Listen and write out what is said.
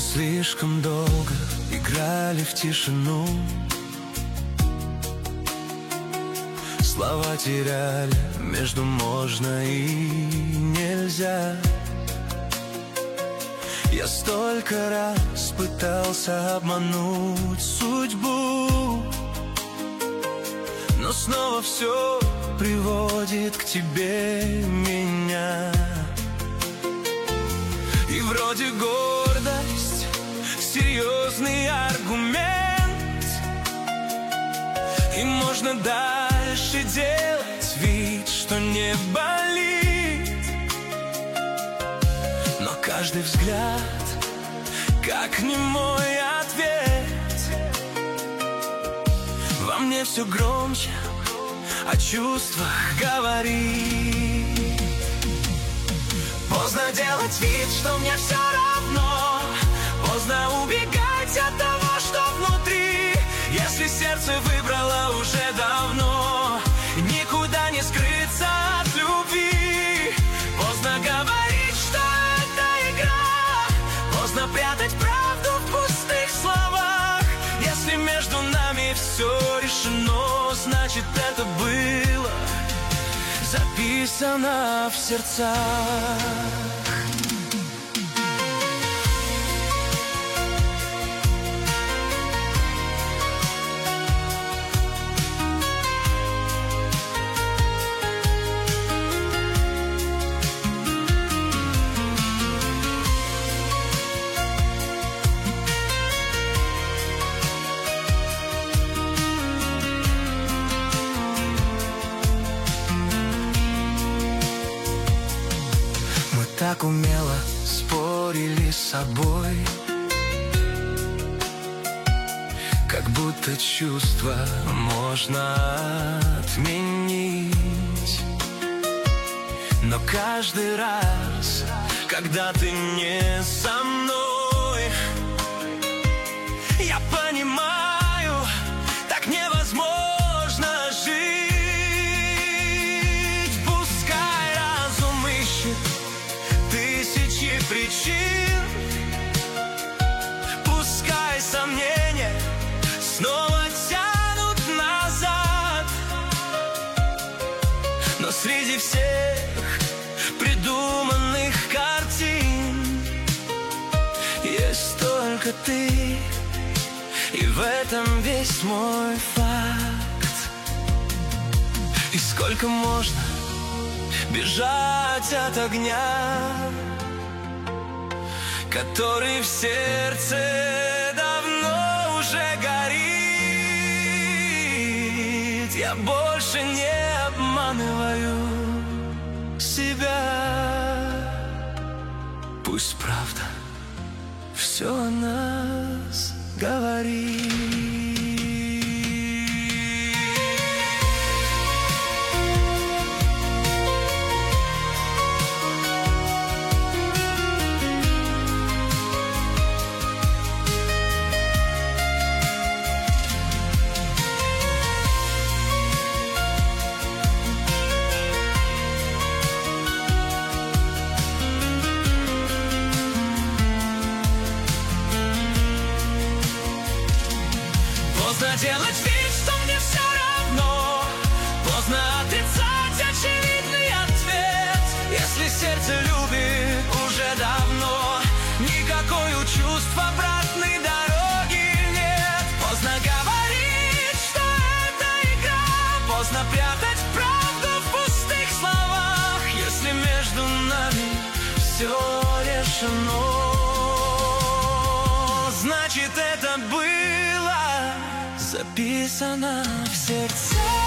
слишком долго играли в тишину, слова теряли между можно и нельзя. Я столько раз пытался обмануть судьбу, но снова все приводит к тебе меня. И вроде гордость — серьезный аргумент, и можно дальше делать вид, что не болит. Но каждый взгляд как немой ответ. Во мне все громче о чувствах говорит. Поздно делать вид, что мне все равно, поздно убегать от того, что внутри. Если сердце выбрало уже давно, никуда не скрыться от любви. Поздно говорить, что это игра, поздно прятать правду в пустых словах. Если между нами все решено, значит это было записано в сердцах. Так умело спорили с собой, как будто чувства можно отменить. Но каждый раз, когда ты не со мной, я понимаю, так невозможно жить. Пускай разум ищет тысячи причин, пускай сомнения снова тянут назад, но среди всех придуманных картин есть только ты, и в этом весь мой факт. И сколько можно бежать от огня, который в сердце давно уже горит. Я больше не обманываю себя. Пусть правда все о нас говорит. Поздно делать вид, что мне все равно, поздно отрицать очевидный ответ. Если сердце любит уже давно, никакой у чувств обратной дороги нет. Поздно говорить, что это игра, поздно прятать правду в пустых словах. Если между нами все решено, значит это было записано в сердце.